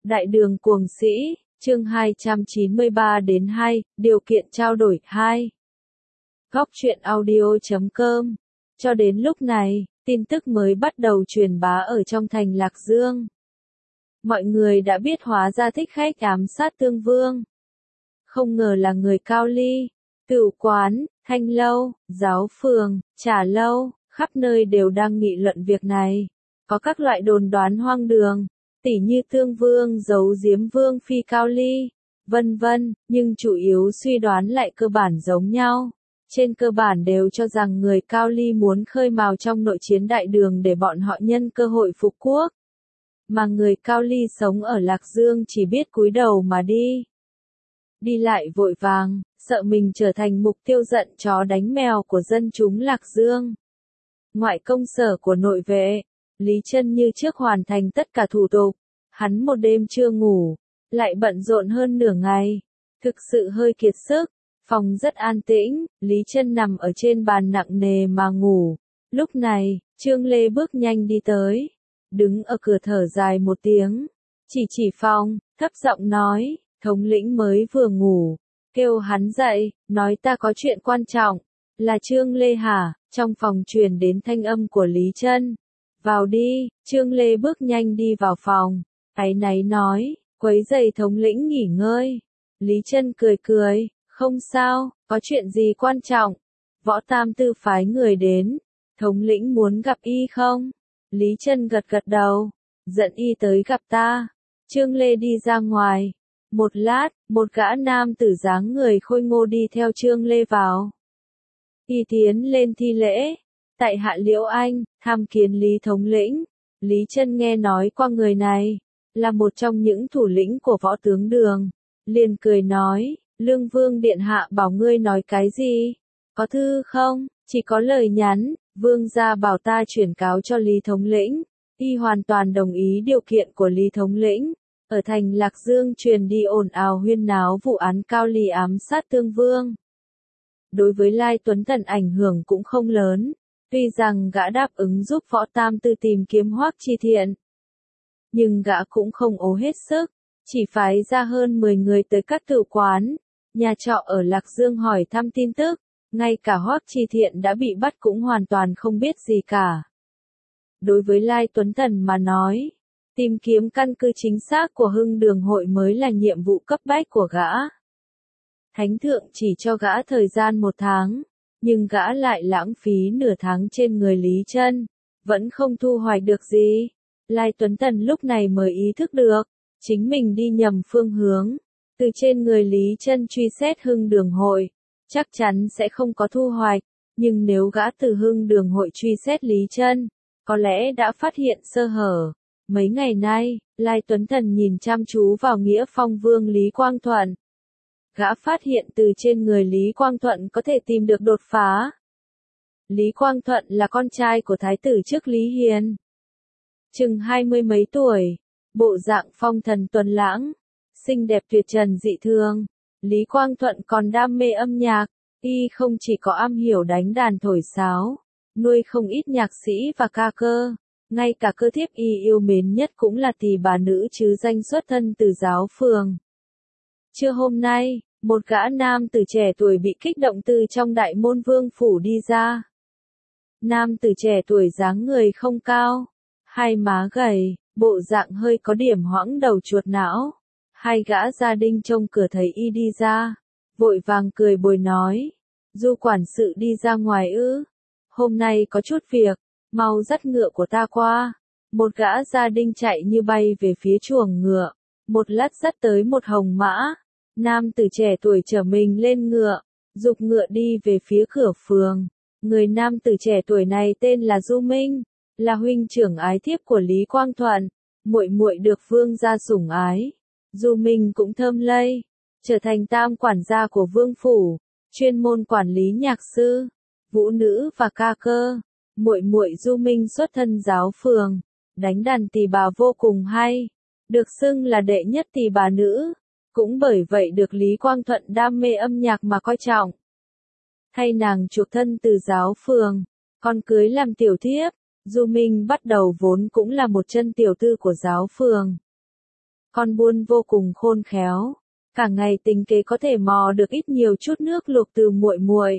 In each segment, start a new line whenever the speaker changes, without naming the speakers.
Đại đường cuồng sĩ, chương 293 đến 2, điều kiện trao đổi 2. Góc truyện audio.com. Cho đến lúc này, tin tức mới bắt đầu truyền bá ở trong thành Lạc Dương. Mọi người đã biết hóa ra thích khách ám sát Tương Vương. Không ngờ là người Cao Ly, Tửu quán, Thanh lâu, giáo phường, trà lâu, khắp nơi đều đang nghị luận việc này. Có các loại đồn đoán hoang đường, tỉ như Tương Vương giấu giếm Vương phi Cao Ly, vân vân, nhưng chủ yếu suy đoán lại cơ bản giống nhau. Trên cơ bản đều cho rằng người Cao Ly muốn khơi mào trong nội chiến đại đường để bọn họ nhân cơ hội phục quốc. Mà người Cao Ly sống ở Lạc Dương chỉ biết cúi đầu mà đi. Đi lại vội vàng, sợ mình trở thành mục tiêu giận chó đánh mèo của dân chúng Lạc Dương. Ngoại công sở của nội vệ, Lý Chân như trước hoàn thành tất cả thủ tục. Hắn một đêm chưa ngủ, lại bận rộn hơn nửa ngày. Thực sự hơi kiệt sức. Phòng rất an tĩnh, Lý Chân nằm ở trên bàn nặng nề mà ngủ. Lúc này, Trương Lê bước nhanh đi tới. Đứng ở cửa thở dài một tiếng. Chỉ phòng, thấp giọng nói, thống lĩnh mới vừa ngủ. Kêu hắn dậy, nói ta có chuyện quan trọng. Là Trương Lê hả? Trong phòng truyền đến thanh âm của Lý Chân. Vào đi, Trương Lê bước nhanh đi vào phòng. Áy náy nói, quấy rầy thống lĩnh nghỉ ngơi. Lý Chân cười, không sao, có chuyện gì quan trọng? Võ Tam Tư phái người đến. Thống lĩnh muốn gặp y không? Lý Chân gật đầu. Dẫn y tới gặp ta. Trương Lê đi ra ngoài. Một lát, một gã nam tử dáng người khôi ngô đi theo Trương Lê vào. Y tiến lên thi lễ. Tại hạ Liễu Anh, tham kiến Lý thống lĩnh. Lý Chân nghe nói qua người này, là một trong những thủ lĩnh của võ tướng Đường. Liền cười nói, Lương Vương điện hạ bảo ngươi nói cái gì? Có thư không? Chỉ có lời nhắn, Vương gia bảo ta chuyển cáo cho Lý thống lĩnh. Y hoàn toàn đồng ý điều kiện của Lý thống lĩnh. Ở thành Lạc Dương truyền đi ồn ào huyên náo vụ án Cao Ly ám sát Tương Vương. Đối với Lai Tuấn Thần ảnh hưởng cũng không lớn. Tuy rằng gã đáp ứng giúp Võ Tam Tư tìm kiếm Hoắc Chi Thiện, nhưng gã cũng không ố hết sức, chỉ phái ra hơn 10 người tới các tử quán, nhà trọ ở Lạc Dương hỏi thăm tin tức, ngay cả Hoắc Chi Thiện đã bị bắt cũng hoàn toàn không biết gì cả. Đối với Lai Tuấn Thần mà nói, tìm kiếm căn cứ chính xác của Hưng Đường hội mới là nhiệm vụ cấp bách của gã. Thánh thượng chỉ cho gã thời gian 1 tháng. Nhưng gã lại lãng phí nửa tháng trên người Lý Chân, vẫn không thu hoạch được gì. Lai Tuấn Thần lúc này mới ý thức được, chính mình đi nhầm phương hướng. Từ trên người Lý Chân truy xét Hưng Đường hội, chắc chắn sẽ không có thu hoạch. Nhưng nếu gã từ Hưng Đường hội truy xét Lý Chân, có lẽ đã phát hiện sơ hở. Mấy ngày nay, Lai Tuấn Thần nhìn chăm chú vào Nghĩa Phong Vương Lý Quang Thuận. Gã phát hiện từ trên người Lý Quang Thuận có thể tìm được đột phá. Lý Quang Thuận là con trai của thái tử trước Lý Hiền. Chừng 20 mấy tuổi, bộ dạng phong thần tuấn lãng, xinh đẹp tuyệt trần dị thường. Lý Quang Thuận còn đam mê âm nhạc, y không chỉ có am hiểu đánh đàn thổi sáo, nuôi không ít nhạc sĩ và ca cơ, ngay cả cơ thiếp y yêu mến nhất cũng là tỳ bà nữ chứ danh xuất thân từ giáo phường. Trưa hôm nay, một gã nam tử trẻ tuổi bị kích động từ trong đại môn vương phủ đi ra. Nam tử trẻ tuổi dáng người không cao, hai má gầy, bộ dạng hơi có điểm hoãng đầu chuột não. Hai gã gia đình trông cửa thấy y đi ra, vội vàng cười bồi nói, Du quản sự đi ra ngoài ư? Hôm nay có chút việc, mau dắt ngựa của ta qua. Một gã gia đình chạy như bay về phía chuồng ngựa, một lát dắt tới một hồng mã. Nam tử trẻ tuổi chở mình lên ngựa, giục ngựa đi về phía cửa phường. Người nam tử trẻ tuổi này tên là Du Minh, là huynh trưởng ái thiếp của Lý Quang Thuận, muội muội được vương gia sủng ái. Du Minh cũng thơm lây, trở thành tam quản gia của vương phủ, chuyên môn quản lý nhạc sư, vũ nữ và ca cơ. Muội muội Du Minh xuất thân giáo phường, đánh đàn tỳ bà vô cùng hay, được xưng là đệ nhất tỳ bà nữ. Cũng bởi vậy được Lý Quang Thuận đam mê âm nhạc mà coi trọng. Thay nàng chuộc thân từ giáo phường, con cưới làm tiểu thiếp. Du Minh bắt đầu vốn cũng là một chân tiểu tư của giáo phường. Con buôn vô cùng khôn khéo, cả ngày tính kế có thể mò được ít nhiều chút nước luộc từ muội muội.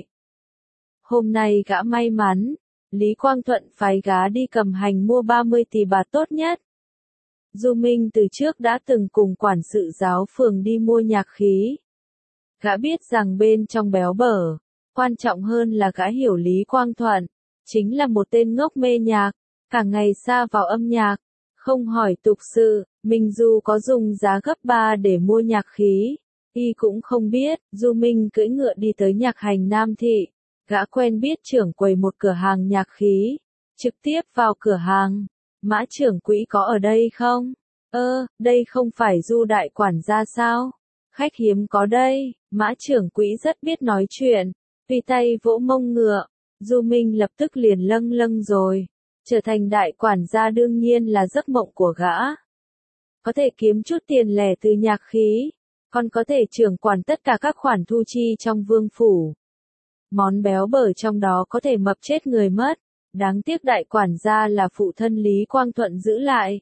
Hôm nay gã may mắn, Lý Quang Thuận phái gã đi cầm hành mua 30 tỷ bạc tốt nhất. Du Minh từ trước đã từng cùng quản sự giáo phường đi mua nhạc khí. Gã biết rằng bên trong béo bở, quan trọng hơn là gã hiểu Lý Quang Thuận, chính là một tên ngốc mê nhạc, cả ngày sa vào âm nhạc, không hỏi tục sự, mình dù có dùng giá gấp 3 để mua nhạc khí, y cũng không biết. Du Minh cưỡi ngựa đi tới nhạc hành Nam Thị, gã quen biết trưởng quầy một cửa hàng nhạc khí, trực tiếp vào cửa hàng. Mã trưởng quỹ có ở đây không? Đây không phải Du đại quản gia sao? Khách hiếm có đây. Mã trưởng quỹ rất biết nói chuyện, tùy tay vỗ mông ngựa. Du Minh lập tức liền lâng lâng rồi. Trở thành đại quản gia đương nhiên là giấc mộng của gã. Có thể kiếm chút tiền lẻ từ nhạc khí, còn có thể trưởng quản tất cả các khoản thu chi trong vương phủ. Món béo bở trong đó có thể mập chết người mất. Đáng tiếc đại quản gia là phụ thân Lý Quang Thuận giữ lại.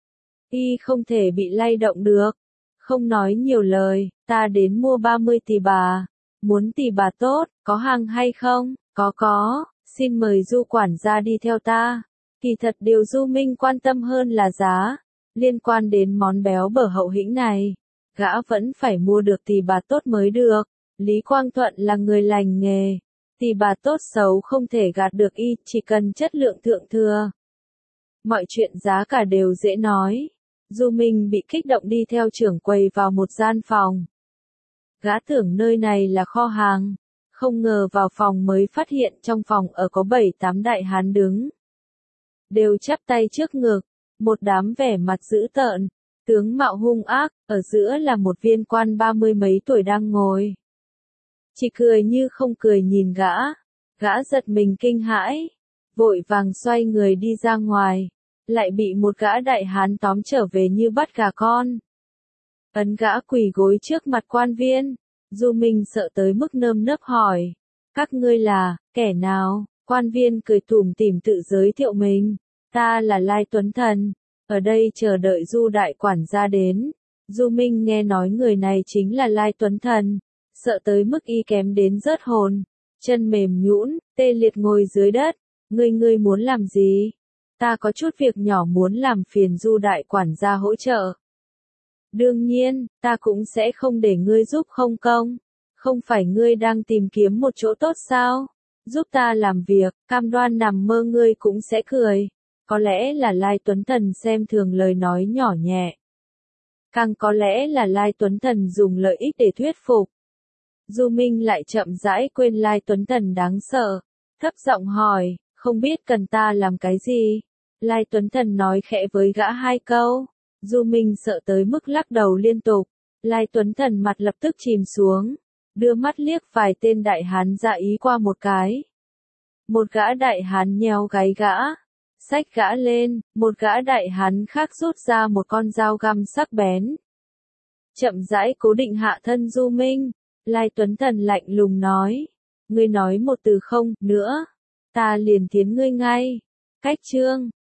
Y không thể bị lay động được. Không nói nhiều lời, ta đến mua 30 tỷ bà. Muốn tỷ bà tốt, có hàng hay không? Có, xin mời Du quản gia đi theo ta. Kỳ thật điều Du Minh quan tâm hơn là giá. Liên quan đến món béo bở hậu hĩnh này, gã vẫn phải mua được tỷ bà tốt mới được. Lý Quang Thuận là người lành nghề. Tỷ bà tốt xấu không thể gạt được y, chỉ cần chất lượng thượng thừa. Mọi chuyện giá cả đều dễ nói. Du Minh bị kích động đi theo trưởng quầy vào một gian phòng. Gã tưởng nơi này là kho hàng, không ngờ vào phòng mới phát hiện trong phòng ở có 7-8 đại hán đứng. Đều chắp tay trước ngực, một đám vẻ mặt dữ tợn, tướng mạo hung ác, ở giữa là một viên quan 30 mấy tuổi đang ngồi. Chỉ cười như không cười nhìn gã giật mình kinh hãi, vội vàng xoay người đi ra ngoài, lại bị một gã đại hán tóm trở về như bắt gà con. Ấn gã quỳ gối trước mặt quan viên, Du Minh sợ tới mức nơm nớp hỏi, các ngươi là, kẻ nào? Quan viên cười tủm tỉm tự giới thiệu mình, ta là Lai Tuấn Thần, ở đây chờ đợi Du đại quản gia đến. Du Minh nghe nói người này chính là Lai Tuấn Thần, sợ tới mức y kém đến rớt hồn, chân mềm nhũn, tê liệt ngồi dưới đất. Ngươi muốn làm gì? Ta có chút việc nhỏ muốn làm phiền Du đại quản gia hỗ trợ. Đương nhiên, ta cũng sẽ không để ngươi giúp không công. Không phải ngươi đang tìm kiếm một chỗ tốt sao? Giúp ta làm việc, cam đoan nằm mơ ngươi cũng sẽ cười. Có lẽ là Lai Tuấn Thần xem thường lời nói nhỏ nhẹ. Càng có lẽ là Lai Tuấn Thần dùng lợi ích để thuyết phục. Du Minh lại chậm rãi quên Lai Tuấn Thần đáng sợ. Thấp giọng hỏi, không biết cần ta làm cái gì? Lai Tuấn Thần nói khẽ với gã 2 câu. Du Minh sợ tới mức lắc đầu liên tục. Lai Tuấn Thần mặt lập tức chìm xuống, đưa mắt liếc vài tên đại hán dạ ý qua một cái. Một gã đại hán nheo gáy gã, xách gã lên, một gã đại hán khác rút ra một con dao găm sắc bén. Chậm rãi cố định hạ thân Du Minh, Lai Tuấn Thần lạnh lùng nói, ngươi nói một từ không nữa, ta liền thiến ngươi ngay. Cách chương